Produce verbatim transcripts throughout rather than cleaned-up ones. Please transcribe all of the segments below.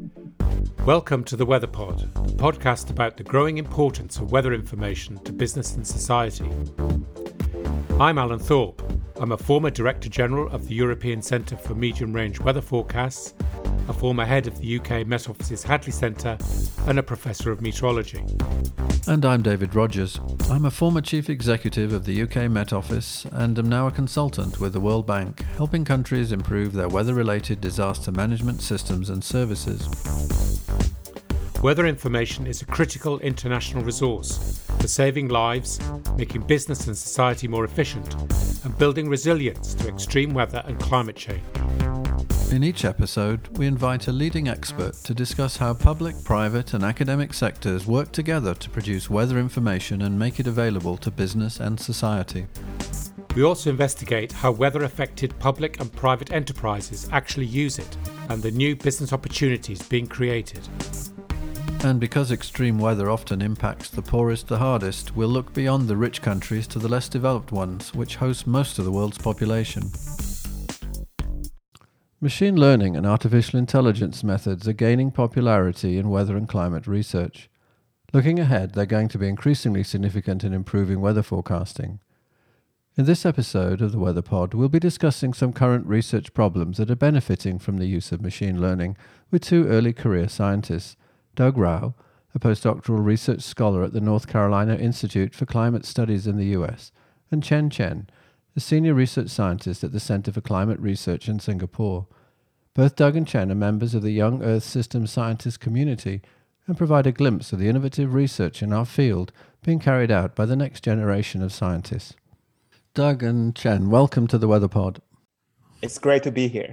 Welcome to the Weather Pod, the podcast about the growing importance of weather information to business and society. I'm Alan Thorpe. I'm a former Director General of the European Centre for Medium Range Weather Forecasts, a former head of the U K Met Office's Hadley Centre, and a Professor of Meteorology. And I'm David Rogers. I'm a former Chief Executive of the U K Met Office and am now a consultant with the World Bank, helping countries improve their weather-related disaster management systems and services. Weather information is a critical international resource for saving lives, making business and society more efficient, and building resilience to extreme weather and climate change. In each episode, we invite a leading expert to discuss how public, private and academic sectors work together to produce weather information and make it available to business and society. We also investigate how weather-affected public and private enterprises actually use it and the new business opportunities being created. And because extreme weather often impacts the poorest the hardest, we'll look beyond the rich countries to the less developed ones, which host most of the world's population. Machine learning and artificial intelligence methods are gaining popularity in weather and climate research. Looking ahead, they're going to be increasingly significant in improving weather forecasting. In this episode of the Weather Pod, we'll be discussing some current research problems that are benefiting from the use of machine learning with two early career scientists, Doug Rauch, a postdoctoral research scholar at the North Carolina Institute for Climate Studies in the U S, and Chen Chen, a senior research scientist at the Center for Climate Research in Singapore. Both Doug and Chen are members of the Young Earth Systems Scientist community and provide a glimpse of the innovative research in our field being carried out by the next generation of scientists. Doug and Chen, welcome to the Weather Pod. It's great to be here.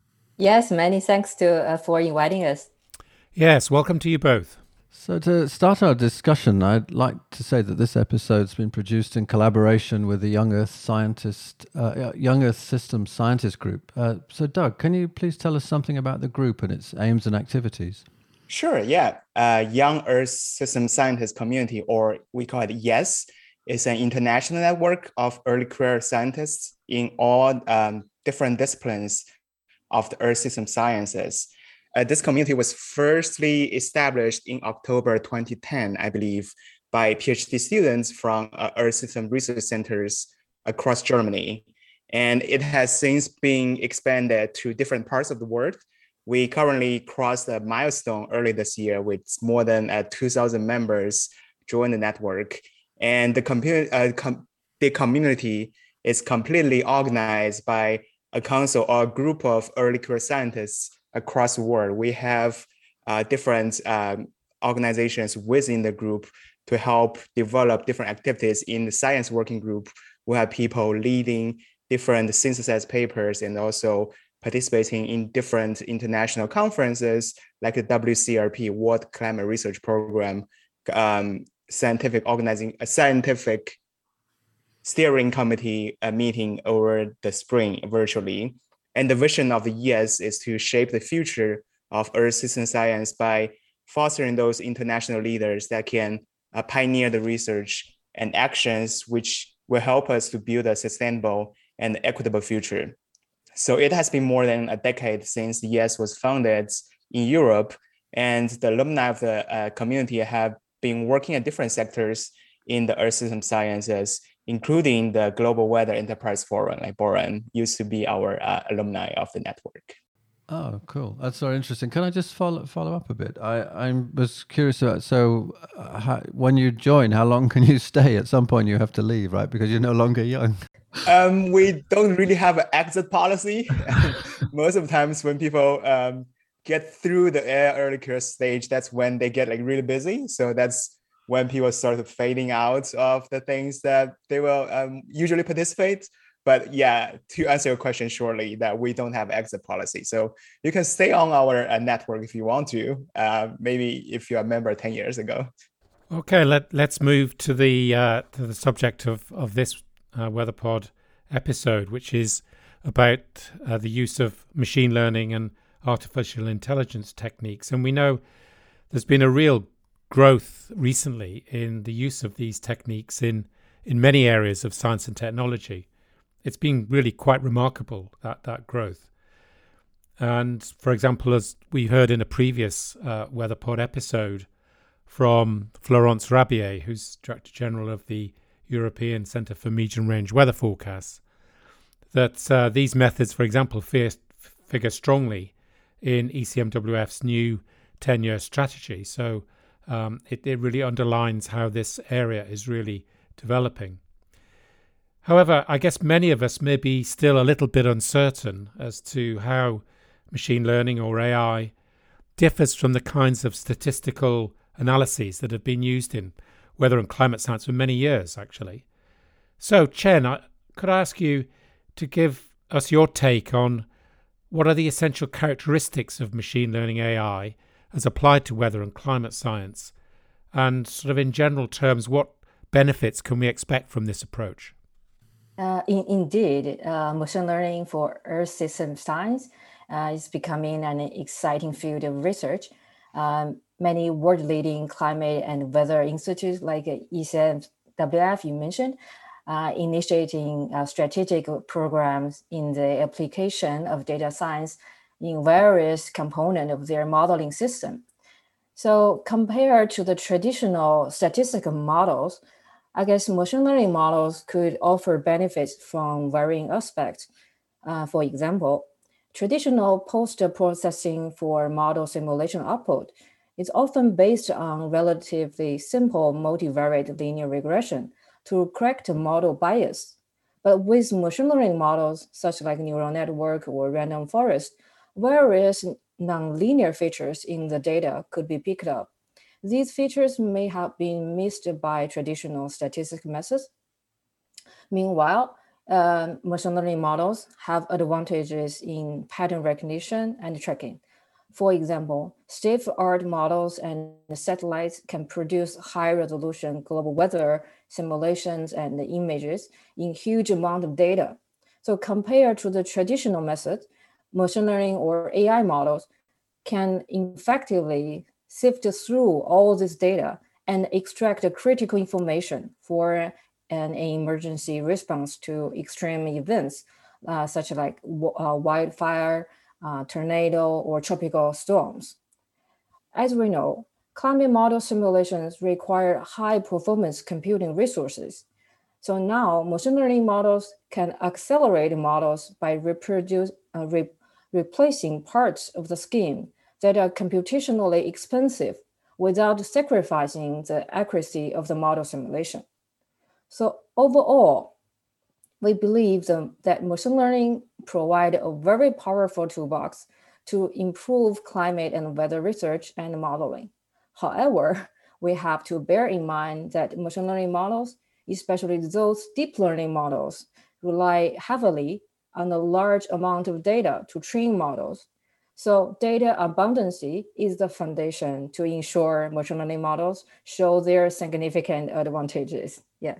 Yes, many thanks to uh, for inviting us. Yes, welcome to you both. So to start our discussion, I'd like to say that this episode's been produced in collaboration with the Young Earth Scientist, uh, Young Earth Systems Scientist Group. Uh, so Doug, can you please tell us something about the group and its aims and activities? Sure, yeah. Uh, Young Earth Systems Scientist Community, or we call it YES, is an international network of early career scientists in all um, different disciplines of the Earth System Sciences. Uh, this community was firstly established in October twenty ten, I believe, by PhD students from uh, Earth System research centers across Germany. And it has since been expanded to different parts of the world. We currently crossed a milestone early this year with more than uh, two thousand members join the network. And the, compu- uh, com- the community is completely organized by a council or a group of early career scientists across the world. We have uh, different um, organizations within the group to help develop different activities. In the science working group, we have people leading different synthesized papers and also participating in different international conferences like the W C R P, World Climate Research Program, um, scientific organizing, a scientific steering committee uh, meeting over the spring virtually. And the vision of the YES is to shape the future of Earth system science by fostering those international leaders that can uh, pioneer the research and actions which will help us to build a sustainable and equitable future. So it has been more than a decade since the YES was founded in Europe, and the alumni of the uh, community have been working at different sectors in the Earth system sciences, including the Global Weather Enterprise Forum. Like Boran used to be our uh, alumni of the network. Oh, cool. That's very interesting. Can I just follow follow up a bit? I, I was curious about, so uh, how, when you join, how long can you stay? At some point you have to leave, right? Because you're no longer young. Um, we don't really have an exit policy. Most of the times when people um, get through the early career stage, that's when they get like really busy. So that's when people start fading out of the things that they will um, usually participate. But yeah, to answer your question shortly, that we don't have exit policy. So you can stay on our uh, network if you want to, uh, maybe if you're a member ten years ago. Okay, let, let's move to the uh, to the subject of, of this uh, WeatherPod episode, which is about uh, the use of machine learning and artificial intelligence techniques. And we know there's been a real growth recently in the use of these techniques in, in many areas of science and technology. It's been really quite remarkable, that, that growth. And for example, as we heard in a previous uh, WeatherPod episode from Florence Rabier, who's Director General of the European Centre for Medium Range Weather Forecasts, that uh, these methods, for example, fear, figure strongly in E C M W F's new ten-year strategy. So um, it, it really underlines how this area is really developing. However, I guess many of us may be still a little bit uncertain as to how machine learning or A I differs from the kinds of statistical analyses that have been used in weather and climate science for many years, actually. So, Chen, I, could I ask you to give us your take on what are the essential characteristics of machine learning A I as applied to weather and climate science? And sort of in general terms, what benefits can we expect from this approach? Uh, in, indeed, uh, machine learning for Earth system science uh, is becoming an exciting field of research. Um, many world-leading climate and weather institutes like E C M W F you mentioned, uh, initiating uh, strategic programs in the application of data science in various components of their modeling system. So compared to the traditional statistical models, I guess machine learning models could offer benefits from varying aspects. Uh, for example, traditional post-processing for model simulation output is often based on relatively simple multivariate linear regression to correct model bias. But with machine learning models, such like neural network or random forest, various nonlinear features in the data could be picked up. These features may have been missed by traditional statistical methods. Meanwhile, uh, machine learning models have advantages in pattern recognition and tracking. For example, state-of-the-art models and satellites can produce high-resolution global weather simulations and images in huge amount of data. So compared to the traditional method, machine learning or A I models can effectively sift through all this data and extract the critical information for an emergency response to extreme events, uh, such like uh, wildfire, uh, tornado, or tropical storms. As we know, climate model simulations require high performance computing resources. So now machine learning models can accelerate models by reproduce, uh, re- replacing parts of the scheme that are computationally expensive without sacrificing the accuracy of the model simulation. So overall, we believe the, that machine learning provides a very powerful toolbox to improve climate and weather research and modeling. However, we have to bear in mind that machine learning models, especially those deep learning models, rely heavily on a large amount of data to train models. So data abundancy is the foundation to ensure machine learning models show their significant advantages. Yeah.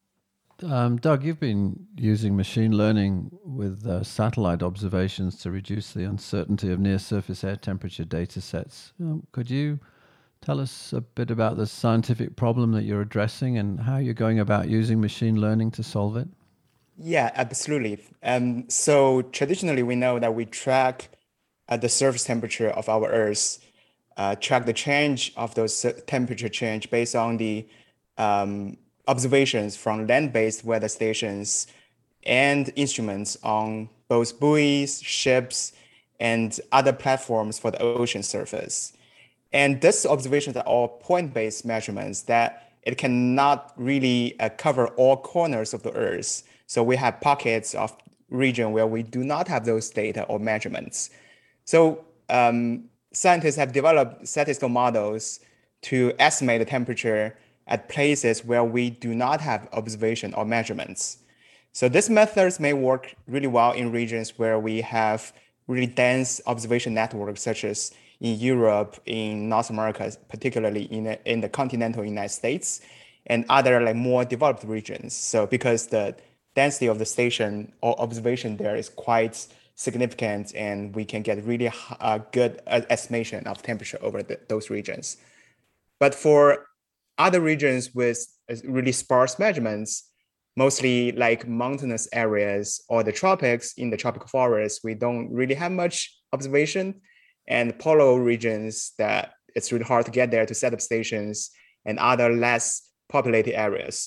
Um, Doug, you've been using machine learning with uh, satellite observations to reduce the uncertainty of near-surface air temperature data sets. Um, could you tell us a bit about the scientific problem that you're addressing and how you're going about using machine learning to solve it? Yeah, absolutely. Um, so traditionally, we know that we track uh, the surface temperature of our Earth, uh, track the change of those temperature change based on the um, observations from land-based weather stations and instruments on both buoys, ships, and other platforms for the ocean surface. And these observations are all point-based measurements that it cannot really uh, cover all corners of the Earth. So we have pockets of region where we do not have those data or measurements. So um, scientists have developed statistical models to estimate the temperature at places where we do not have observation or measurements. So these methods may work really well in regions where we have really dense observation networks, such as in Europe, in North America, particularly in the, in the continental United States, and other like more developed regions. So because the density of the station or observation there is quite significant, and we can get really uh, good estimation of temperature over the, those regions. But for other regions with really sparse measurements, mostly like mountainous areas or the tropics, in the tropical forests, we don't really have much observation, and polar regions that it's really hard to get there to set up stations, and other less populated areas.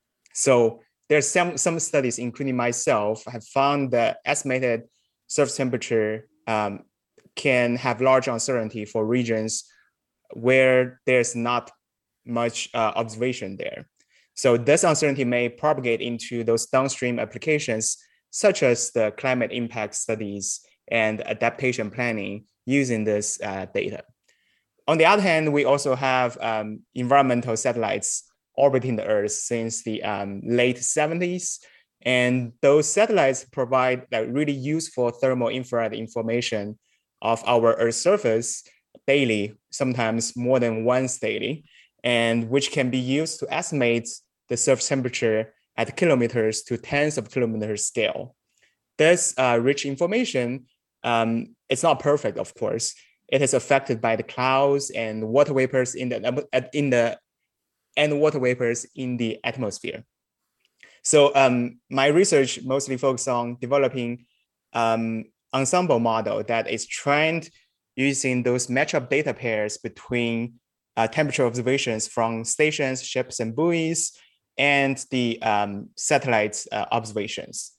So there's some, some studies, including myself, have found that estimated surface temperature um, can have large uncertainty for regions where there's not much uh, observation there. So this uncertainty may propagate into those downstream applications, such as the climate impact studies and adaptation planning using this uh, data. On the other hand, we also have um, environmental satellites orbiting the Earth since the um, late seventies. And those satellites provide like, really useful thermal infrared information of our Earth's surface daily, sometimes more than once daily, and which can be used to estimate the surface temperature at kilometers to tens of kilometers scale. This uh, rich information, um, it's not perfect, of course. It is affected by the clouds and water vapors in the in the and water vapors in the atmosphere. So um, my research mostly focuses on developing um, ensemble model that is trained using those matchup data pairs between uh, temperature observations from stations, ships, and buoys, and the um, satellite uh, observations.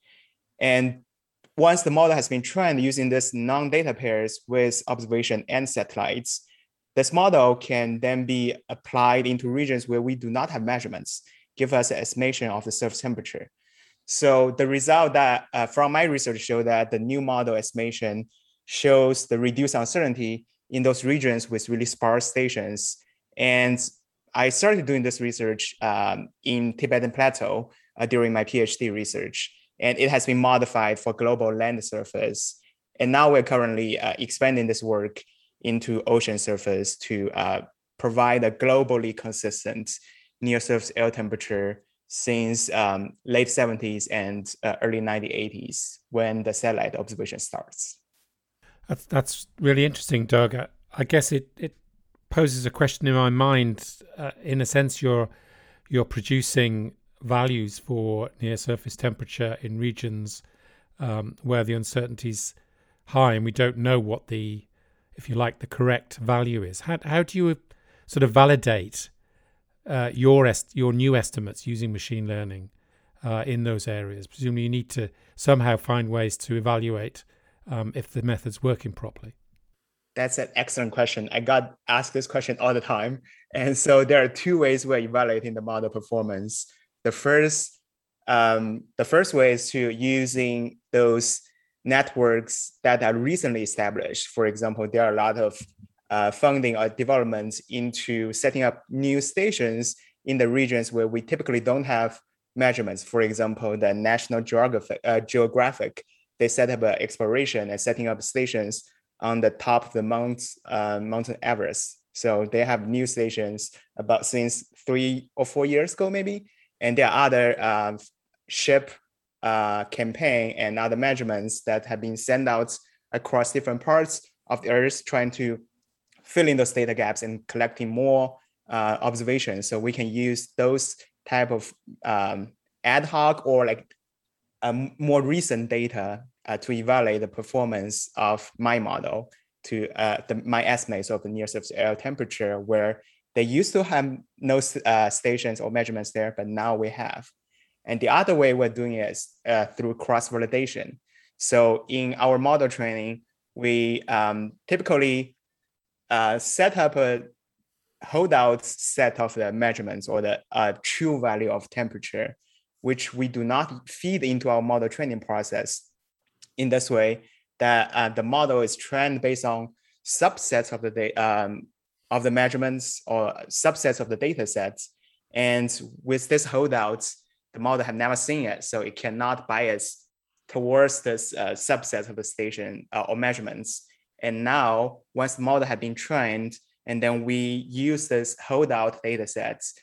And once the model has been trained using this non-data pairs with observation and satellites, this model can then be applied into regions where we do not have measurements, give us an estimation of the surface temperature. So the result that uh, from my research show that the new model estimation shows the reduced uncertainty in those regions with really sparse stations. And I started doing this research um, in Tibetan Plateau uh, during my PhD research, and it has been modified for global land surface. And now we're currently uh, expanding this work into ocean surface to uh, provide a globally consistent near surface air temperature since um, late seventies and uh, early nineteen eighties when the satellite observation starts. That's, that's really interesting, Doug. I, I guess it, it poses a question in my mind. Uh, in a sense, you're, you're producing values for near surface temperature in regions um, where the uncertainty is high and we don't know what the, if you like, the correct value is. How, how do you sort of validate uh, your est- your new estimates using machine learning uh, in those areas? Presumably you need to somehow find ways to evaluate um, if the method's working properly. That's an excellent question. I got asked this question all the time. And so there are two ways we're evaluating the model performance. The first, um, the first way is to using those networks that are recently established. For example, there are a lot of uh, funding or development into setting up new stations in the regions where we typically don't have measurements. For example, the National Geographic, uh, Geographic they set up an exploration and setting up stations on the top of the Mount uh, Mountain Everest. So they have new stations about since three or four years ago, maybe. And there are other uh, ship uh, campaign and other measurements that have been sent out across different parts of the Earth, trying to fill in those data gaps and collecting more uh, observations. So we can use those type of um, ad hoc or like um, more recent data uh, to evaluate the performance of my model to uh, the, my estimates of the near surface air temperature, where they used to have no uh, stations or measurements there, but now we have. And the other way we're doing it is uh, through cross-validation. So in our model training, we um, typically uh, set up a holdout set of the measurements or the uh, true value of temperature, which we do not feed into our model training process. In this way, that uh, the model is trained based on subsets of the data, um, of the measurements or subsets of the data sets. And with this holdouts, the model have never seen it, so it cannot bias towards this uh, subset of the station uh, or measurements. And now, once the model had been trained, and then we use this holdout data sets,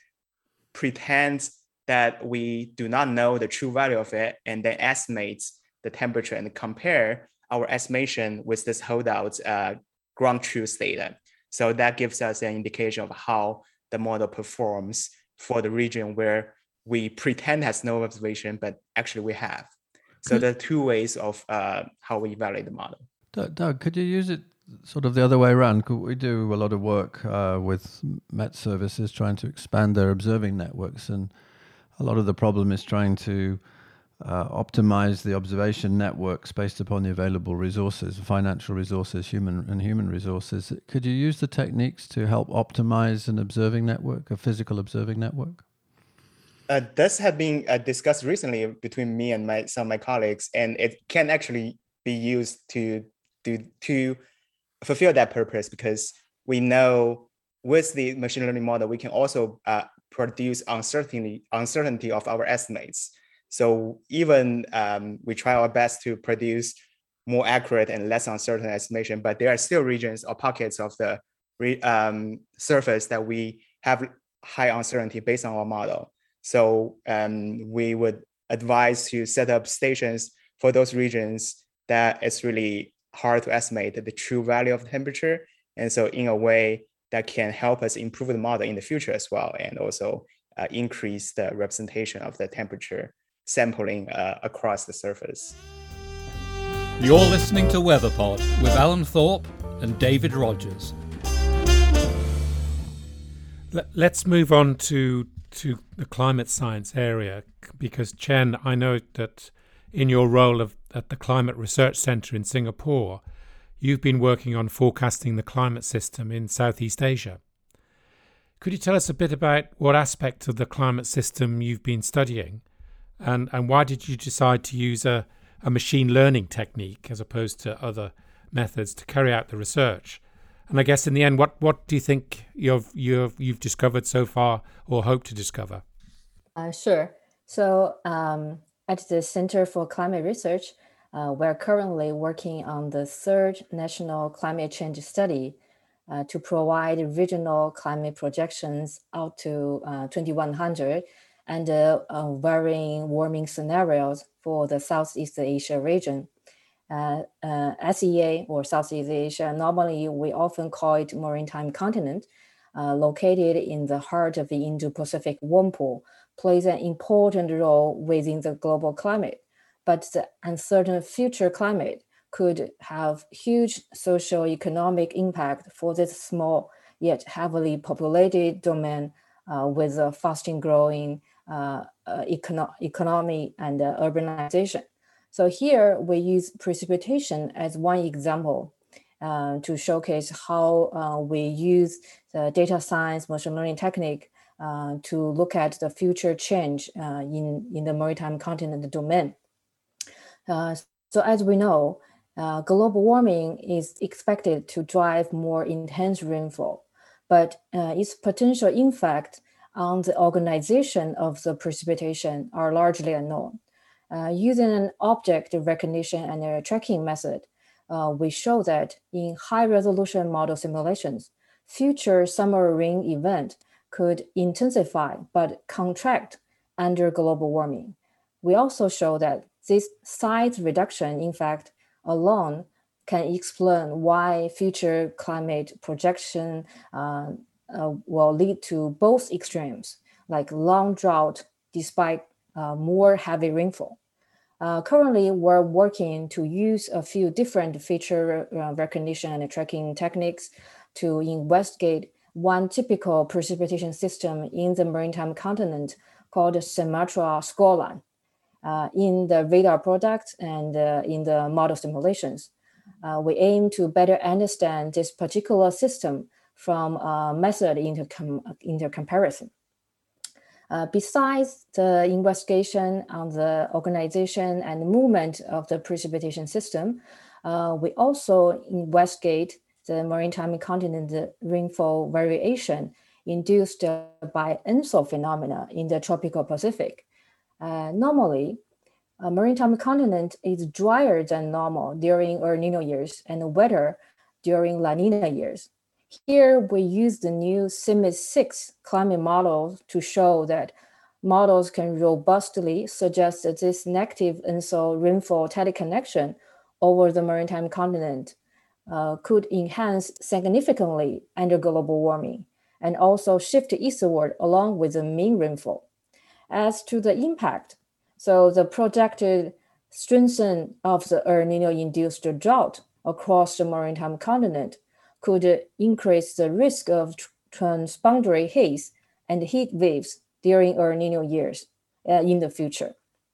pretend that we do not know the true value of it, and then estimate the temperature and compare our estimation with this holdout uh, ground truth data. So that gives us an indication of how the model performs for the region where we pretend has no observation, but actually we have. So there are two ways of uh, how we evaluate the model. Doug, could you use it sort of the other way around? We do a lot of work uh, with Met Services trying to expand their observing networks, and a lot of the problem is trying to uh, optimize the observation networks based upon the available resources, financial resources, human and human resources. Could you use the techniques to help optimize an observing network, a physical observing network? Uh, this has been uh, discussed recently between me and my some of my colleagues, and it can actually be used to do to fulfill that purpose, because we know with the machine learning model we can also uh, produce uncertainty uncertainty of our estimates. So even um, we try our best to produce more accurate and less uncertain estimation, but there are still regions or pockets of the re, um, surface that we have high uncertainty based on our model. So um, we would advise to set up stations for those regions that it's really hard to estimate the true value of temperature. And so in a way that can help us improve the model in the future as well, and also uh, increase the representation of the temperature sampling uh, across the surface. You're listening to WeatherPod with Alan Thorpe and David Rogers. Let's move on to to the climate science area, because Chen, I know that in your role of, at the Climate Research Centre in Singapore, you've been working on forecasting the climate system in Southeast Asia. Could you tell us a bit about what aspect of the climate system you've been studying, and, and why did you decide to use a, a machine learning technique as opposed to other methods to carry out the research? And I guess in the end, what, what do you think you've, you've, you've discovered so far or hope to discover? Uh, sure. So um, at the Center for Climate Research, uh, we're currently working on the third national climate change study uh, to provide regional climate projections out to uh, twenty-one hundred and uh, uh, varying warming scenarios for the Southeast Asia region. Uh, uh, S E A, or Southeast Asia, normally we often call it maritime continent, uh, located in the heart of the Indo-Pacific warm pool, plays an important role within the global climate. But the uncertain future climate could have huge socio-economic impact for this small yet heavily populated domain uh, with a fastly growing uh, uh, econo- economy and uh, urbanization. So here we use precipitation as one example uh, to showcase how uh, we use the data science machine learning technique uh, to look at the future change uh, in, in the maritime continent domain. Uh, so as we know, uh, global warming is expected to drive more intense rainfall, but uh, its potential impact on the organization of the precipitation are largely unknown. Uh, using an object recognition and a tracking method, uh, we show that in high-resolution model simulations, future summer rain event could intensify but contract under global warming. We also show that this size reduction, in fact, alone can explain why future climate projection uh, uh, will lead to both extremes, like long drought despite uh, more heavy rainfall. Uh, currently, we're working to use a few different feature uh, recognition and tracking techniques to investigate one typical precipitation system in the maritime continent called Sumatra scoreline uh, in the radar product and uh, in the model simulations. Uh, we aim to better understand this particular system from a method intercom- intercomparison. Uh, besides the investigation on the organization and movement of the precipitation system, uh, we also investigate the maritime continent rainfall variation induced by ENSO phenomena in the tropical Pacific. Uh, normally, a maritime continent is drier than normal during El Nino years and wetter during La Nina years. Here, we use the new CIMMYS six climate model to show that models can robustly suggest that this negative ENSO rainfall teleconnection over the maritime continent uh, could enhance significantly under global warming and also shift eastward along with the mean rainfall. As to the impact, so the projected strengthening of the El Nino-induced drought across the maritime continent could uh, increase the risk of tr- transboundary haze and heat waves during El Nino years uh, in the future.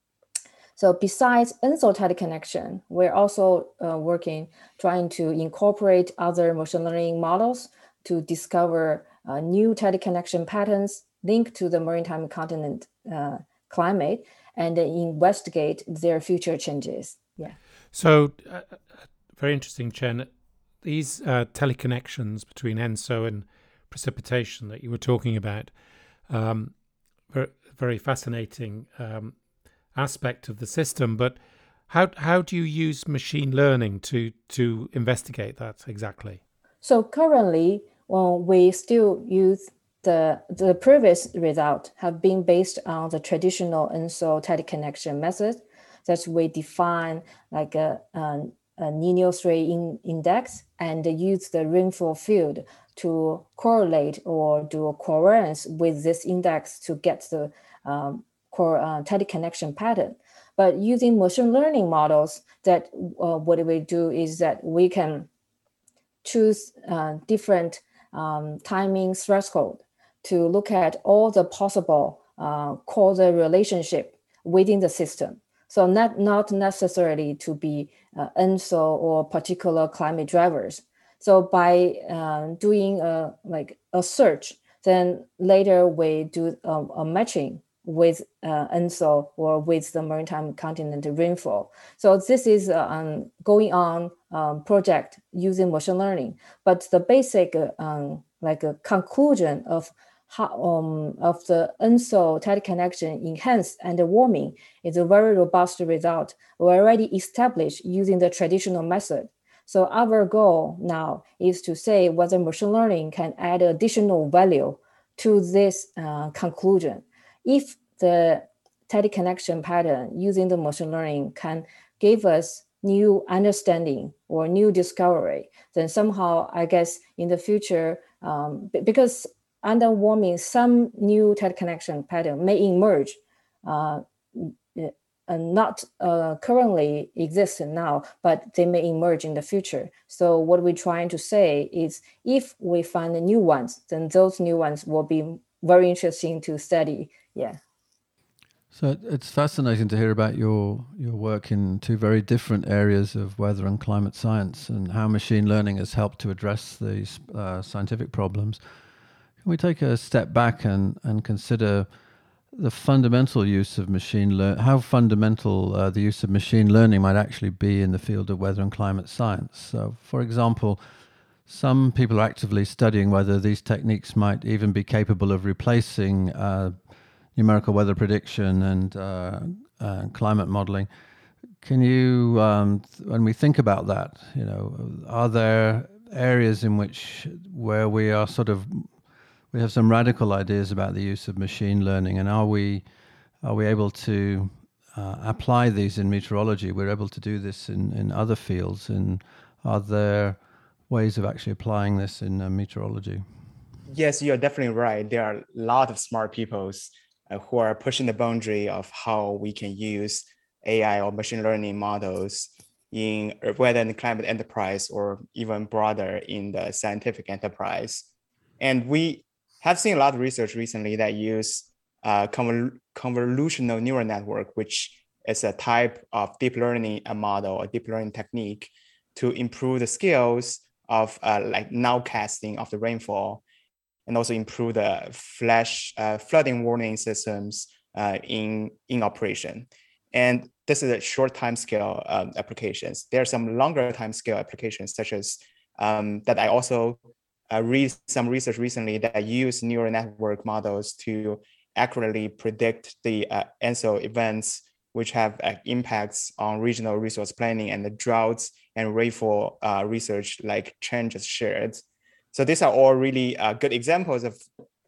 So besides ENSO teleconnection, we're also uh, working, trying to incorporate other machine learning models to discover uh, new teleconnection patterns linked to the maritime continent uh, climate and investigate their future changes. Yeah. So, uh, very interesting, Chen. These uh, teleconnections between ENSO and precipitation that you were talking about, um, very, very fascinating um, aspect of the system. But how how do you use machine learning to to investigate that exactly? So currently, well, we still use the the previous result have been based on the traditional ENSO teleconnection method that we define like a, a, a Nino three in, index and use the rainfall field to correlate or do a covariance with this index to get the um, core uh, teleconnection pattern. But using machine learning models, that uh, what we do is that we can choose uh, different um, timing threshold to look at all the possible uh, causal relationship within the system. So not, not necessarily to be uh, ENSO or particular climate drivers. So by uh, doing a, like a search, then later we do a, a matching with uh, ENSO or with the maritime continent rainfall. So this is uh, um, going on um, project using machine learning, but the basic uh, um, like a conclusion of how um, of the ENSO teleconnection enhanced and warming is a very robust result we already established using the traditional method. So our goal now is to say whether machine learning can add additional value to this uh, conclusion. If the teleconnection pattern using the machine learning can give us new understanding or new discovery, then somehow, I guess, in the future, um, because under warming, some new teleconnection pattern may emerge, uh, and not uh, currently exist now, but they may emerge in the future. So what we're trying to say is if we find new ones, then those new ones will be very interesting to study. Yeah. So it's fascinating to hear about your your work in two very different areas of weather and climate science and how machine learning has helped to address these uh, scientific problems. Can we take a step back and, and consider the fundamental use of machine learning, how fundamental uh, the use of machine learning might actually be in the field of weather and climate science? So, for example, some people are actively studying whether these techniques might even be capable of replacing uh, numerical weather prediction and uh, uh, climate modeling. Can you, um, th- when we think about that, you know, are there areas in which where we are sort of we have some radical ideas about the use of machine learning, and are we are we able to uh, apply these in meteorology? We're able to do this in, in other fields, and are there ways of actually applying this in uh, meteorology? Yes, you're definitely right. There are a lot of smart people uh, who are pushing the boundary of how we can use A I or machine learning models in weather and climate enterprise, or even broader in the scientific enterprise. And we have seen a lot of research recently that use uh, convol- convolutional neural network, which is a type of deep learning a model, a deep learning technique to improve the skills of uh, like nowcasting of the rainfall, and also improve the flash uh, flooding warning systems uh, in, in operation. And this is a short time scale um, applications. There are some longer time scale applications, such as um, that I also uh, read some research recently that use neural network models to accurately predict the uh, ENSO events, which have uh, impacts on regional resource planning and the droughts and rainfall uh, research, like Chen just shared. So these are all really uh, good examples of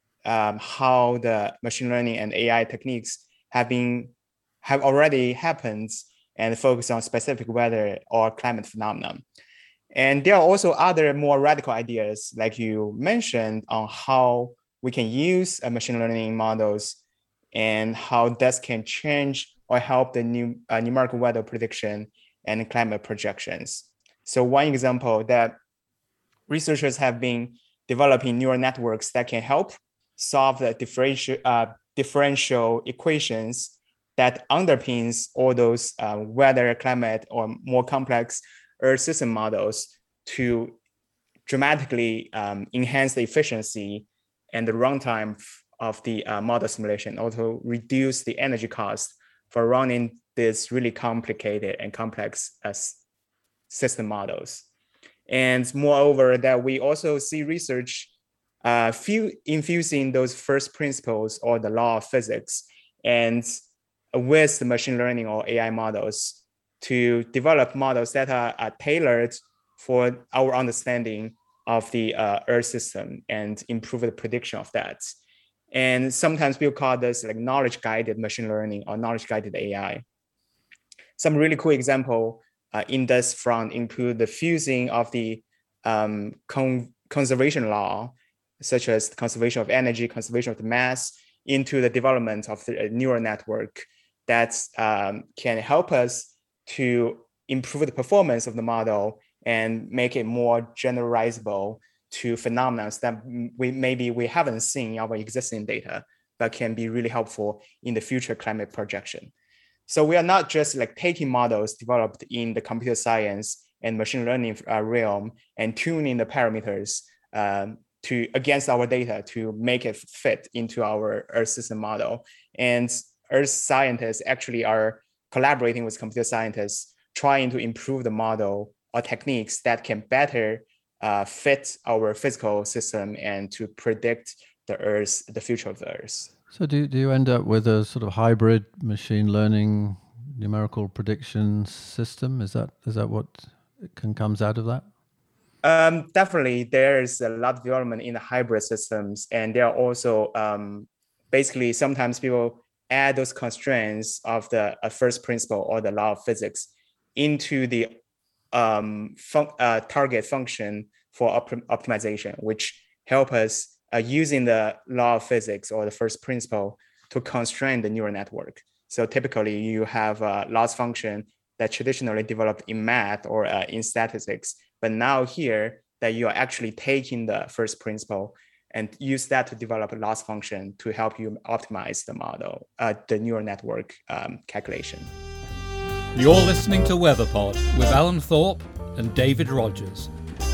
um, how the machine learning and A I techniques have been have already happened and focus on specific weather or climate phenomenon. And there are also other more radical ideas, like you mentioned, on how we can use uh, machine learning models and how this can change or help the new uh, numerical weather prediction and climate projections. So one example that researchers have been developing neural networks that can help solve the differential, uh, differential equations that underpins all those uh, weather, climate, or more complex Earth system models to dramatically um, enhance the efficiency and the runtime of the uh, model simulation, also reduce the energy cost for running these really complicated and complex uh, system models. And moreover, that we also see research uh, few, infusing those first principles or the law of physics and with the machine learning or A I models to develop models that are, are tailored for our understanding of the uh, Earth system and improve the prediction of that. And sometimes people call this like knowledge-guided machine learning or knowledge-guided A I. Some really cool example uh, in this front include the fusing of the um, con conservation law, such as conservation of energy, conservation of the mass, into the development of the neural network that um, can help us to improve the performance of the model and make it more generalizable to phenomena that we maybe we haven't seen in our existing data, but can be really helpful in the future climate projection. So we are not just like taking models developed in the computer science and machine learning uh, realm and tuning the parameters um, to against our data to make it fit into our Earth system model. And Earth scientists actually are collaborating with computer scientists, trying to improve the model or techniques that can better uh, fit our physical system and to predict the Earth, the future of the Earth. So do, do you end up with a sort of hybrid machine learning numerical prediction system? Is that is that what can comes out of that? Um, definitely, there's a lot of development in the hybrid systems, and there are also um, basically sometimes people add those constraints of the uh, first principle or the law of physics into the um, fun uh, target function for op optimization, which help us uh, using the law of physics or the first principle to constrain the neural network. So typically you have a loss function that traditionally developed in math or uh, in statistics, but now here that you are actually taking the first principle and use that to develop a loss function to help you optimize the model, uh, the neural network um, calculation. You're listening to WeatherPod with Alan Thorpe and David Rogers.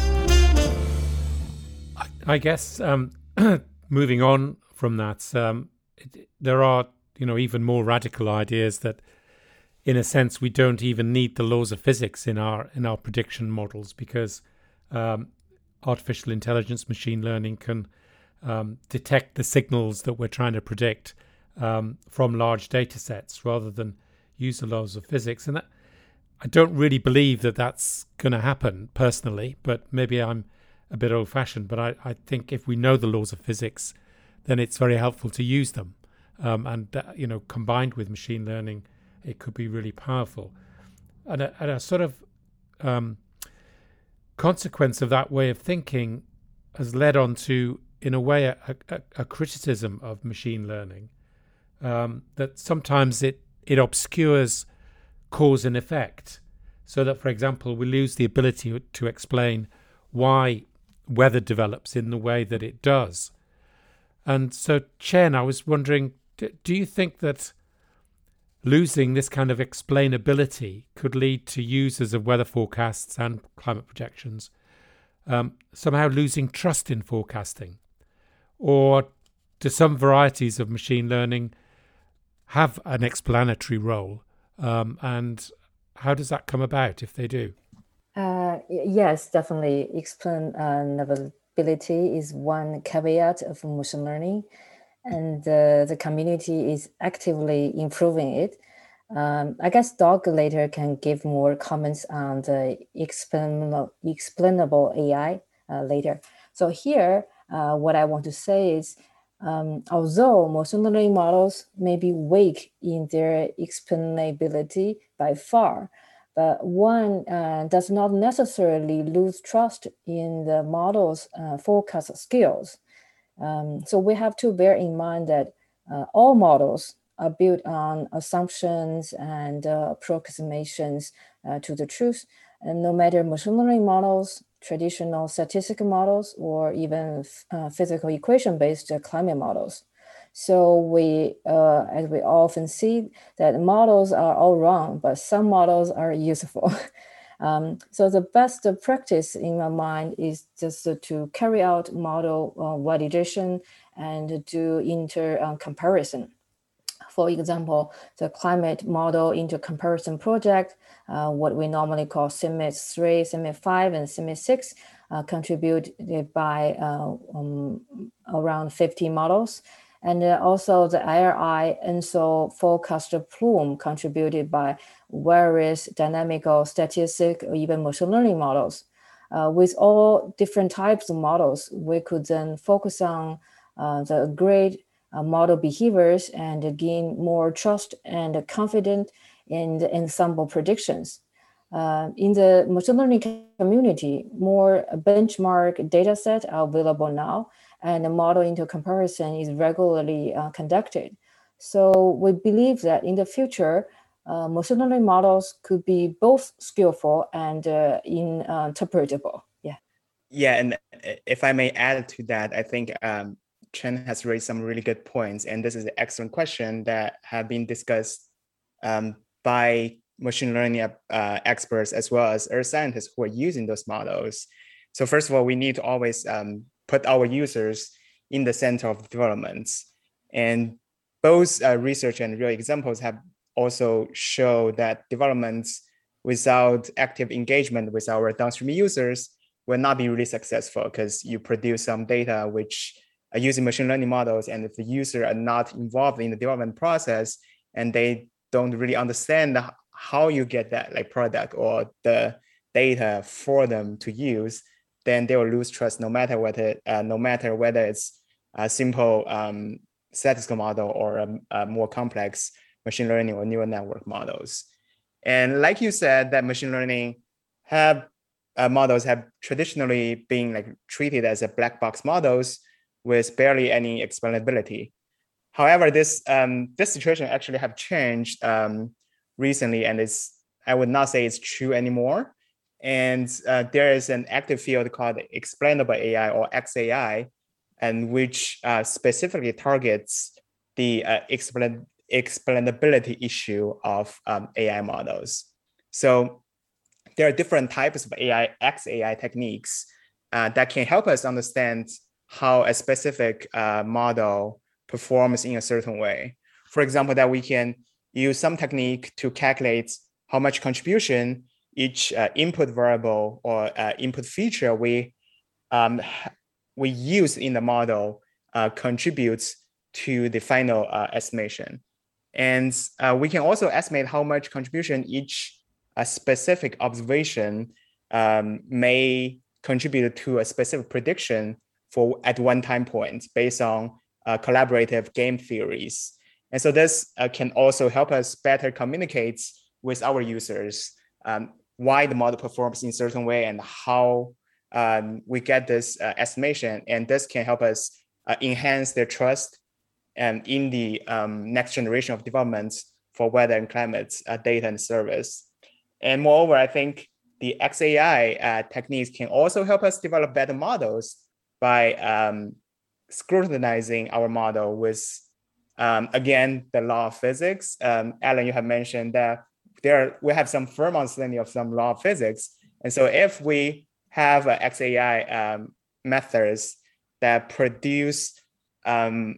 I, I guess um, moving on from that, um, it, there are you know even more radical ideas that, in a sense, we don't even need the laws of physics in our in our prediction models because um, artificial intelligence, machine learning can um, detect the signals that we're trying to predict um, from large data sets rather than use the laws of physics. And that, I don't really believe that that's going to happen personally, but maybe I'm a bit old-fashioned. But I, I think if we know the laws of physics, then it's very helpful to use them. Um, and, uh, you know, combined with machine learning, it could be really powerful. And a, and a sort of um, consequence of that way of thinking has led on to, in a way, a, a, a criticism of machine learning, um, that sometimes it, it obscures cause and effect. So that, for example, we lose the ability to explain why weather develops in the way that it does. And so, Chen, I was wondering, do you think that losing this kind of explainability could lead to users of weather forecasts and climate projections um, somehow losing trust in forecasting? Or do some varieties of machine learning have an explanatory role? Um, and how does that come about if they do? Uh, yes, definitely. Explainability is one caveat of machine learning, and uh, the community is actively improving it. Um, I guess Doug later can give more comments on the explainable, explainable A I uh, later. So here, uh, what I want to say is, um, although machine learning models may be weak in their explainability by far, but one uh, does not necessarily lose trust in the model's uh, forecast skills. Um, so we have to bear in mind that uh, all models are built on assumptions and uh, approximations uh, to the truth. And no matter machine learning models, traditional statistical models, or even uh, physical equation-based climate models. So we, uh, as we often see, that models are all wrong, but some models are useful. um, so the best practice in my mind is just to carry out model uh, validation and do inter uh, comparison. For example, the climate model inter-comparison project, uh, what we normally call CIMMYT three, CIMMYT five, and CIMMYT six, uh, contributed by uh, um, around fifty models. And uh, also the I R I ENSO forecast plume contributed by various dynamical, statistic, or even machine learning models. Uh, with all different types of models, we could then focus on uh, the grade Uh, model behaviors and gain more trust and confidence in the ensemble predictions. Uh, in the machine learning community, more benchmark data sets are available now, and the model into comparison is regularly uh, conducted. So we believe that in the future, uh, machine learning models could be both skillful and uh, in, uh, interpretable. Yeah. Yeah, and if I may add to that, I think um, Chen has raised some really good points, and this is an excellent question that have been discussed um, by machine learning uh, experts as well as earth scientists who are using those models. So first of all, we need to always um, put our users in the center of developments. And both uh, research and real examples have also shown that developments without active engagement with our downstream users will not be really successful, because you produce some data which are using machine learning models, and if the user are not involved in the development process and they don't really understand how you get that like product or the data for them to use, then they will lose trust no matter what it, uh, no matter whether it's a simple um, statistical model or a, a more complex machine learning or neural network models. And like you said, that machine learning have uh, models have traditionally been like treated as a black box models with barely any explainability. However, this um, this situation actually have changed um, recently, and it's I would not say it's true anymore. And uh, there is an active field called explainable A I or X A I, and which uh, specifically targets the uh, explain explainability issue of um, A I models. So there are different types of A I, X A I techniques uh, that can help us understand how a specific uh, model performs in a certain way. For example, that we can use some technique to calculate how much contribution each uh, input variable or uh, input feature we, um, we use in the model uh, contributes to the final uh, estimation. And uh, we can also estimate how much contribution each uh, specific observation um, may contribute to a specific prediction for at one time point based on uh, collaborative game theories. And so this uh, can also help us better communicate with our users um, why the model performs in a certain way and how um, we get this uh, estimation. And this can help us uh, enhance their trust and in the um, next generation of developments for weather and climate uh, data and service. And moreover, I think the X A I uh, techniques can also help us develop better models by um, scrutinizing our model with, um, again, the law of physics. Um, Alan, you have mentioned that there are, we have some firm understanding of some law of physics. And so if we have uh, X A I um, methods that produce, um,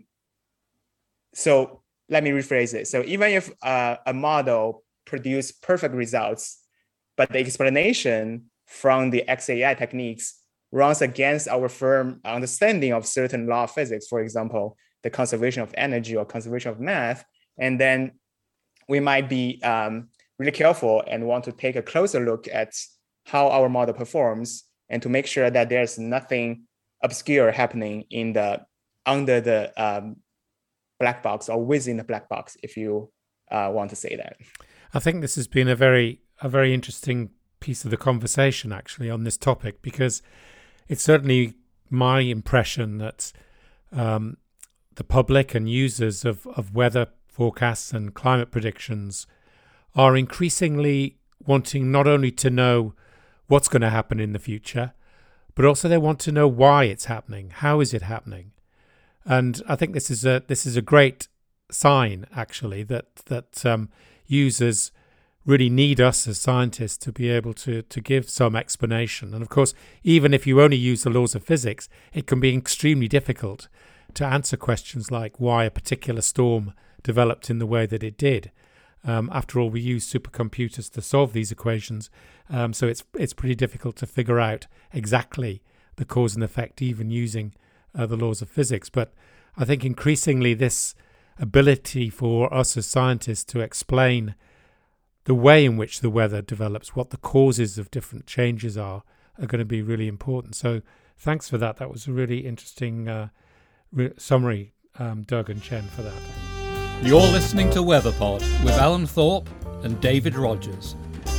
so let me rephrase it. So even if uh, a model produce perfect results, but the explanation from the X A I techniques runs against our firm understanding of certain law of physics, for example, the conservation of energy or conservation of math, and then we might be um, really careful and want to take a closer look at how our model performs and to make sure that there's nothing obscure happening in the under the um, black box or within the black box, if you uh, want to say that. I think this has been a very a very interesting piece of the conversation actually on this topic, because it's certainly my impression that um, the public and users of, of weather forecasts and climate predictions are increasingly wanting not only to know what's going to happen in the future, but also they want to know why it's happening. How is it happening? And I think this is a this is a great sign, actually, that that um, users really need us as scientists to be able to to give some explanation. And of course, even if you only use the laws of physics, it can be extremely difficult to answer questions like why a particular storm developed in the way that it did. Um, after all, we use supercomputers to solve these equations, um, so it's it's pretty difficult to figure out exactly the cause and effect, even using uh, the laws of physics. But I think increasingly this ability for us as scientists to explain the way in which the weather develops, what the causes of different changes are, are going to be really important. So thanks for that. That was a really interesting uh, re- summary, um, Doug and Chen, for that. You're listening to WeatherPod with Alan Thorpe and David Rogers.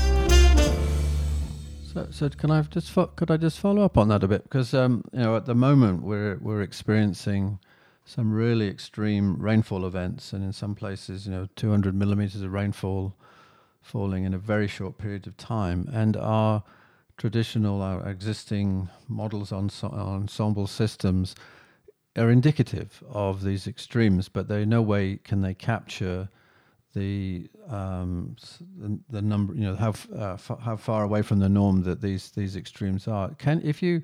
So, so can I just fo- could I just follow up on that a bit? Because um, you know, at the moment we're we're experiencing some really extreme rainfall events, and in some places, you know, two hundred millimeters of rainfall falling in a very short period of time. And our traditional, our existing models on so- ensemble systems are indicative of these extremes, but they in no way can they capture the um, the, the number, you know, how uh, f- how far away from the norm that these these extremes are. Can if you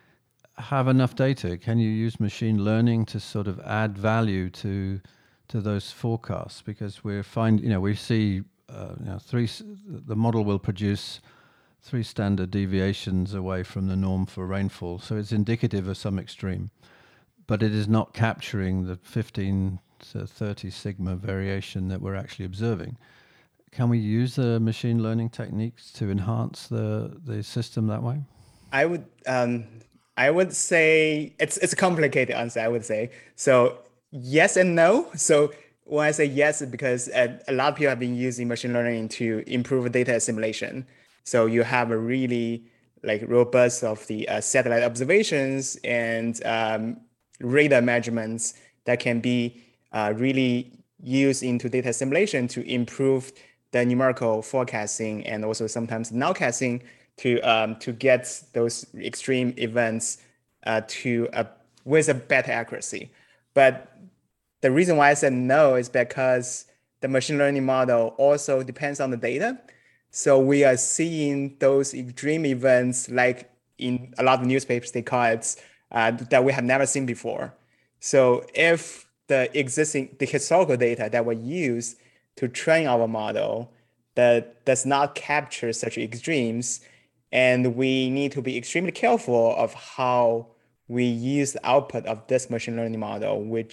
have enough data, can you use machine learning to sort of add value to to those forecasts? Because we're find, you know, we see uh, you know, three. The model will produce three standard deviations away from the norm for rainfall, so it's indicative of some extreme, but it is not capturing the fifteen to thirty sigma variation that we're actually observing. Can we use the machine learning techniques to enhance the, the system that way? I would um, I would say it's it's a complicated answer, I would say. So yes and no. So when I say yes, it's because a, a lot of people have been using machine learning to improve data assimilation. So you have a really like robust of the uh, satellite observations and um, radar measurements that can be uh, really used into data assimilation to improve the numerical forecasting and also sometimes nowcasting to um, to get those extreme events uh, to a, with a better accuracy. But the reason why I said no is because the machine learning model also depends on the data. So we are seeing those extreme events, like in a lot of newspapers, they call it, uh, that we have never seen before. So if the existing, the historical data that we use to train our model that does not capture such extremes, and we need to be extremely careful of how we use the output of this machine learning model, which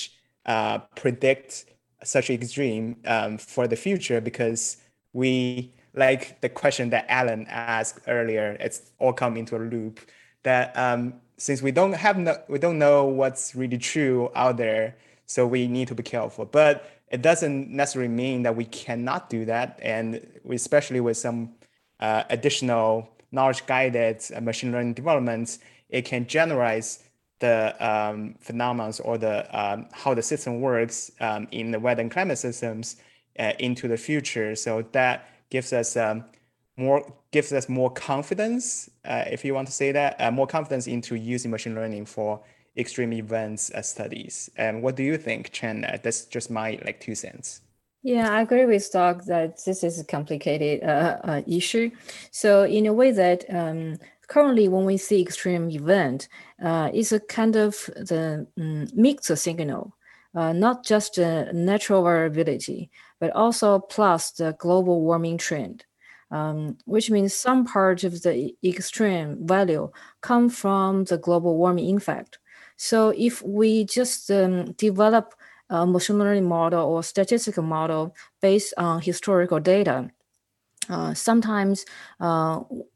uh, predict such extreme um, for the future, because we, like the question that Alan asked earlier, it's all come into a loop that um, since we don't have no, we don't know what's really true out there, so we need to be careful. But it doesn't necessarily mean that we cannot do that, and we, especially with some uh, additional knowledge-guided uh, machine learning developments, it can generalize the um, phenomena or the um, how the system works um, in the weather and climate systems uh, into the future. So that gives us um, more gives us more confidence, uh, if you want to say that, uh, more confidence into using machine learning for extreme events uh, studies. And what do you think, Chen? Uh, that's just my like two cents. Yeah, I agree with Doug that this is a complicated uh, uh, issue. So in a way that um, currently when we see extreme event, uh, it's a kind of the um, mixed signal, uh, not just the natural variability, but also plus the global warming trend, um, which means some part of the extreme value come from the global warming effect. So if we just um, develop a machine learning model or statistical model based on historical data, uh, sometimes uh,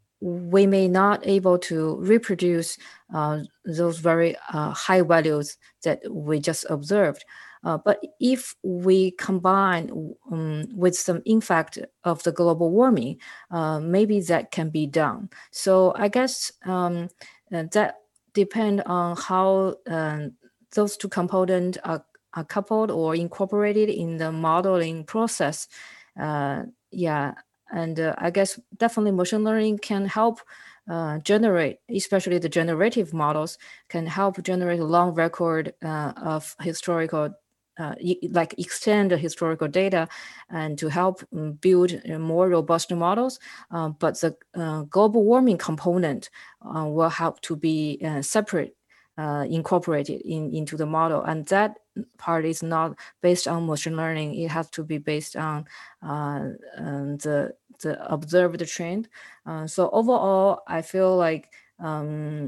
we may not able to reproduce uh, those very uh, high values that we just observed. Uh, but if we combine um, with some impact of the global warming, uh, maybe that can be done. So I guess um, that depend on how uh, those two components are, are coupled or incorporated in the modeling process. Uh, yeah, and uh, I guess definitely machine learning can help uh, generate, especially the generative models, can help generate a long record uh, of historical, uh, e- like extend the historical data, and to help um, build uh, more robust models. Uh, but the uh, global warming component uh, will have to be uh, separate, uh, incorporated in, into the model, and that part is not based on machine learning. It has to be based on uh, um, the the observed trend. Uh, so overall, I feel like um,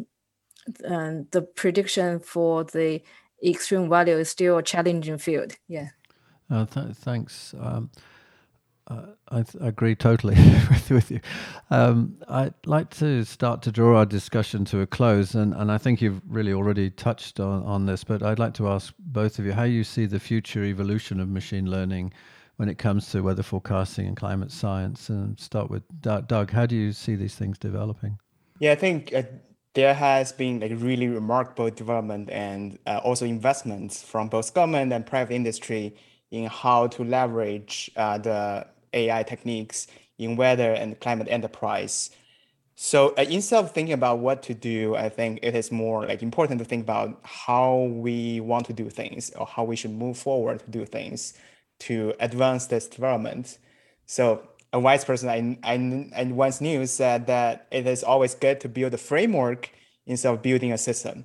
uh, the prediction for the extreme value is still a challenging field. Yeah. Uh, th- thanks. Um, uh, I, th- I agree totally with, with you. Um, I'd like to start to draw our discussion to a close, and, and I think you've really already touched on, on this, but I'd like to ask both of you how you see the future evolution of machine learning when it comes to weather forecasting and climate science. And start with Doug. Doug, how do you see these things developing? Yeah, I think uh, there has been a really remarkable development and uh, also investments from both government and private industry in how to leverage uh, the A I techniques in weather and climate enterprise. So uh, instead of thinking about what to do, I think it is more like important to think about how we want to do things or how we should move forward to do things to advance this development. So a wise person I, I, I once knew said that it is always good to build a framework instead of building a system.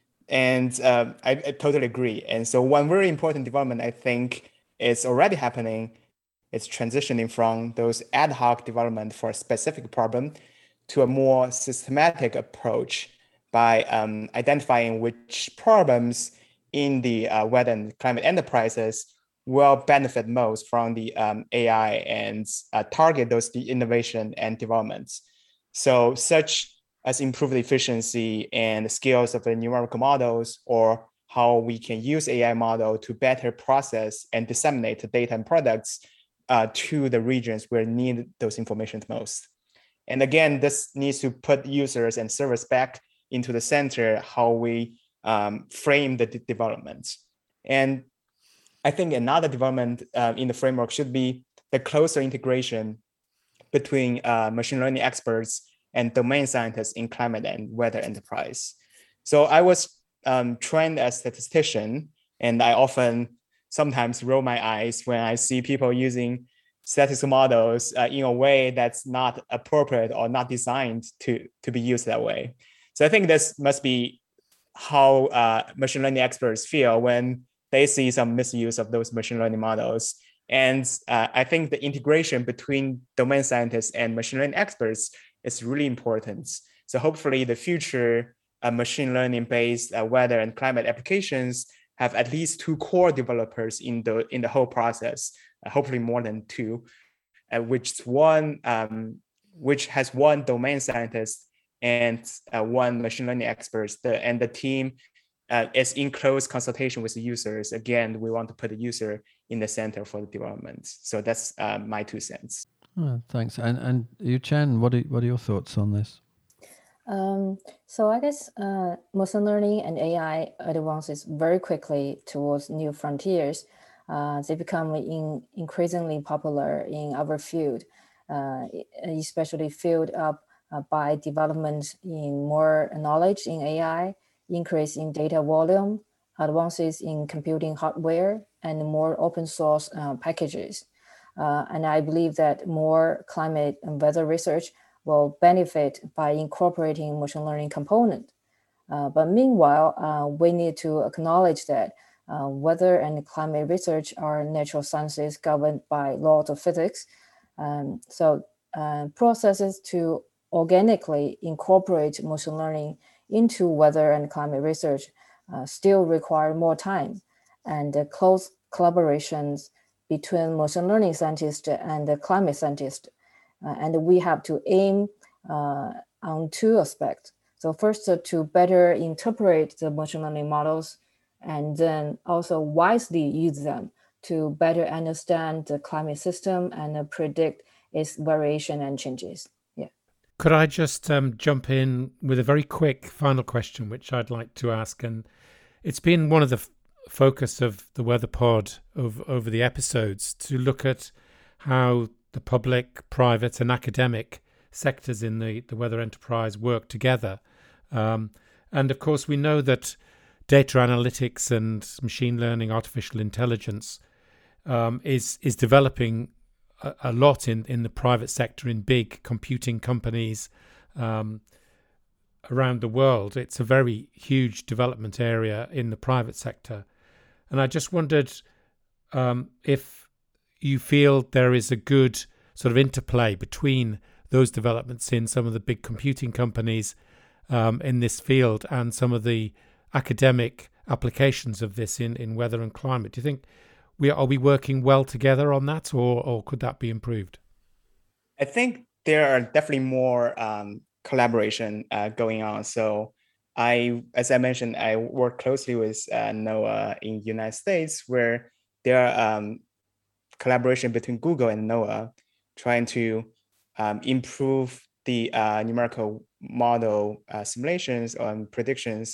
And uh, I, I totally agree. And so one very important development I think is already happening, it's transitioning from those ad hoc development for a specific problem to a more systematic approach by um, identifying which problems in the uh, weather and climate enterprises will benefit most from the um, A I and uh, target those the innovation and developments. So such as improve the efficiency and skills of the numerical models, or how we can use A I model to better process and disseminate the data and products uh, to the regions where need those information most. And again, this needs to put users and servers back into the center, how we um, frame the de- development. And I think another development uh, in the framework should be the closer integration between uh, machine learning experts and domain scientists in climate and weather enterprise. So I was um, trained as a statistician, and I often sometimes roll my eyes when I see people using statistical models uh, in a way that's not appropriate or not designed to, to be used that way. So I think this must be how uh, machine learning experts feel when they see some misuse of those machine learning models. And uh, I think the integration between domain scientists and machine learning experts is really important. So hopefully the future uh, machine learning based uh, weather and climate applications have at least two core developers in the in the whole process, uh, hopefully more than two, uh, which one um, which has one domain scientist and uh, one machine learning expert, the, and the team uh, is in close consultation with the users. Again, we want to put the user in the center for the development. So that's uh, my two cents. Oh, thanks. And and Yu-Chen, what are what are your thoughts on this? Um, so I guess uh, machine learning and A I advances very quickly towards new frontiers. Uh, they become in, increasingly popular in our field, uh, especially filled up uh, by development in more knowledge in A I, increase in data volume, advances in computing hardware, and more open source uh, packages. Uh, and I believe that more climate and weather research will benefit by incorporating machine learning component. Uh, but meanwhile, uh, we need to acknowledge that uh, weather and climate research are natural sciences governed by laws of physics. Um, so uh, processes to organically incorporate machine learning into weather and climate research uh, still require more time and uh, close collaborations between machine learning scientists and the climate scientists. Uh, and we have to aim uh, on two aspects. So first, uh, to better interpret the machine learning models, and then also wisely use them to better understand the climate system and uh, predict its variation and changes. Yeah. Could I just um, jump in with a very quick final question, which I'd like to ask? And it's been one of the f- focus of the Weather Pod over, over the episodes to look at how the public, private, and academic sectors in the, the weather enterprise work together. Um, and of course, we know that data analytics and machine learning, artificial intelligence um, is is developing a, a lot in, in the private sector, in big computing companies um, around the world. It's a very huge development area in the private sector. And I just wondered um, if you feel there is a good sort of interplay between those developments in some of the big computing companies um, in this field and some of the academic applications of this in, in weather and climate. Do you think we are we working well together on that, or or could that be improved? I think there are definitely more um, collaboration uh, going on. So I, as I mentioned, I work closely with uh, NOAA in the United States, where there are um, collaboration between Google and NOAA trying to um, improve the uh, numerical model uh, simulations and predictions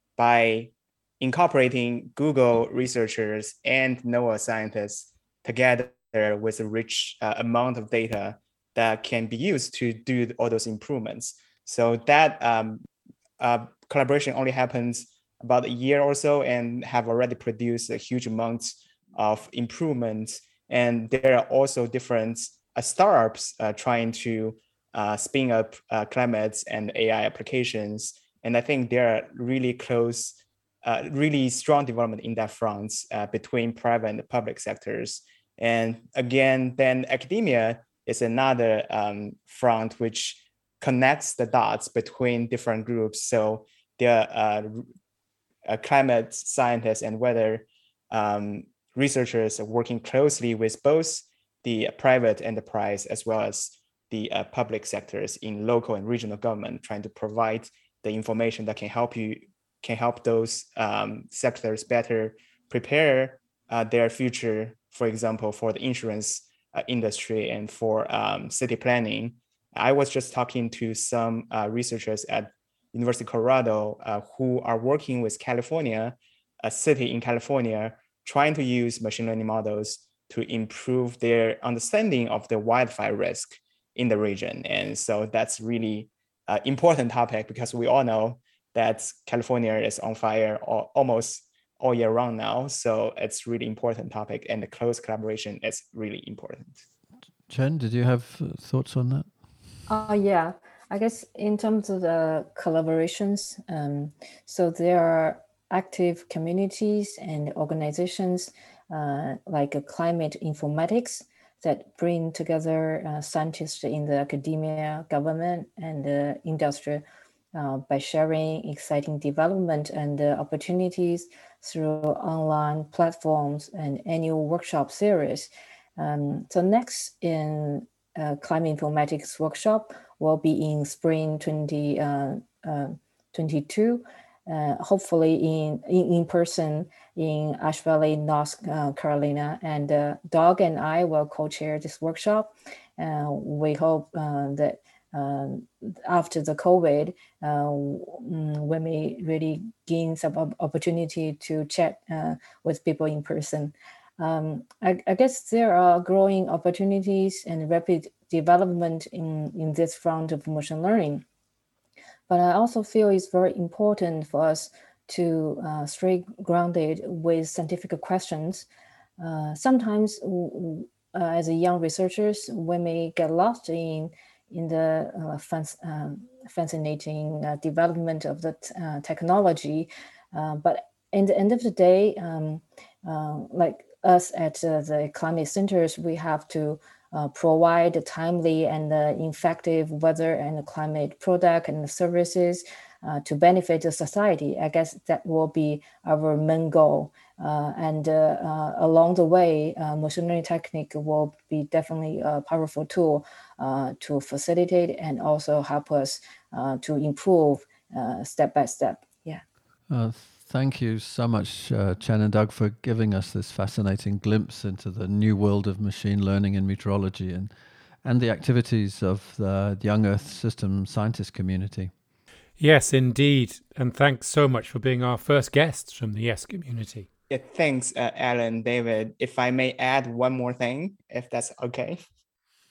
by incorporating Google researchers and NOAA scientists together with a rich uh, amount of data that can be used to do all those improvements. So that um, uh, collaboration only happens about a year or so and have already produced a huge amount of improvements. And there are also different uh, startups uh, trying to uh, spin up uh, climate and A I applications. And I think there are really close, uh, really strong development in that front uh, between private and public sectors. And again, then academia is another um, front which connects the dots between different groups. So there are uh, uh, climate scientists and weather um, researchers are working closely with both the private enterprise as well as the uh, public sectors in local and regional government, trying to provide the information that can help you, can help those um, sectors better prepare uh, their future, for example, for the insurance uh, industry and for um, city planning. I was just talking to some uh, researchers at University of Colorado uh, who are working with California, a city in California, trying to use machine learning models to improve their understanding of the wildfire risk in the region. And so that's really an important topic because we all know that California is on fire all, almost all year round now. So it's really important topic, and the close collaboration is really important. Chen, did you have thoughts on that? Uh, yeah, I guess in terms of the collaborations, um, so there are active communities and organizations uh, like uh, climate informatics that bring together uh, scientists in the academia, government, and the industry uh, by sharing exciting development and uh, opportunities through online platforms and annual workshop series. Um, so next in uh, climate informatics workshop will be in spring twenty twenty-two. Uh, hopefully in, in in person in Ash Valley, North uh, Carolina, and uh, Doug and I will co-chair this workshop. Uh, we hope uh, that um, after the COVID, uh, we may really gain some opportunity to chat uh, with people in person. Um, I, I guess there are growing opportunities and rapid development in, in this front of machine learning. But I also feel it's very important for us to uh, stay grounded with scientific questions. Uh, sometimes, uh, as a young researchers, we may get lost in in the uh, fun, um, fascinating uh, development of the t- uh, technology. Uh, but in the end of the day, um, uh, like us at uh, the climate centers, we have to Uh, provide timely and uh, effective weather and climate product and services uh, to benefit the society. I guess that will be our main goal. Uh, and uh, uh, along the way, uh, machine learning technique will be definitely a powerful tool uh, to facilitate and also help us uh, to improve uh, step by step. Yeah. Uh, Thank you so much, uh, Chen and Doug, for giving us this fascinating glimpse into the new world of machine learning and meteorology and, and the activities of the Young Earth System scientist community. Yes, indeed. And thanks so much for being our first guests from the YES community. Yeah, thanks, uh, Alan, David. If I may add one more thing, if that's okay.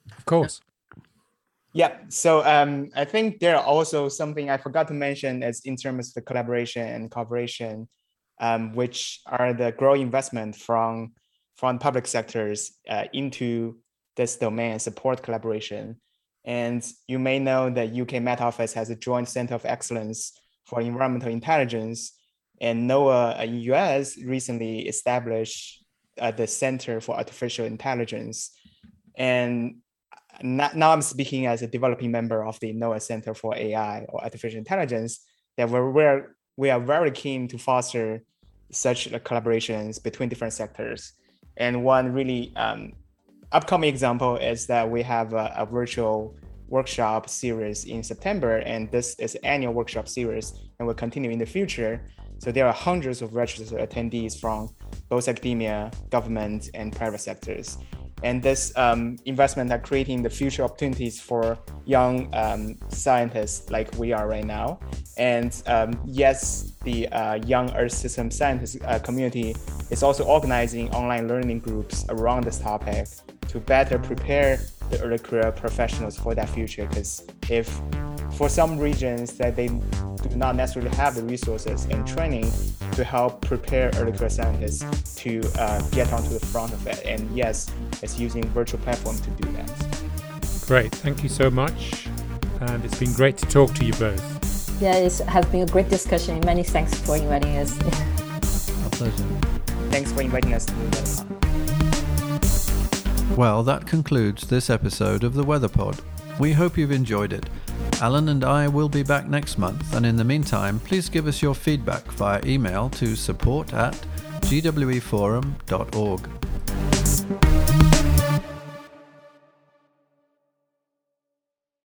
Of course. Yeah, so um, I think there are also something I forgot to mention as in terms of the collaboration and cooperation, um, which are the growing investment from from public sectors uh, into this domain and support collaboration. And you may know that U K Met Office has a joint center of excellence for environmental intelligence, and NOAA in U S recently established uh, the Center for Artificial Intelligence. And now I'm speaking as a developing member of the NOAA Center for A I or Artificial Intelligence, that we're, we're, we are very keen to foster such collaborations between different sectors. And one really um, upcoming example is that we have a, a virtual workshop series in September, and this is an annual workshop series and will continue in the future. So there are hundreds of registered attendees from both academia, government, and private sectors. And this um, investment are creating the future opportunities for young um, scientists like we are right now. And um, yes, the uh, young Earth System Scientists uh, community is also organizing online learning groups around this topic to better prepare the early career professionals for that future. Because if for some regions that they do not necessarily have the resources and training to help prepare early career scientists to uh, get onto the front of it. And yes, it's using virtual platforms to do that. Great, thank you so much. And it's been great to talk to you both. Yeah, it has been a great discussion. Many thanks for inviting us. Our pleasure. Thanks for inviting us to the WeatherPod. Well, that concludes this episode of the WeatherPod. We hope you've enjoyed it. Alan and I will be back next month, and in the meantime, please give us your feedback via email to support at g w e forum dot org.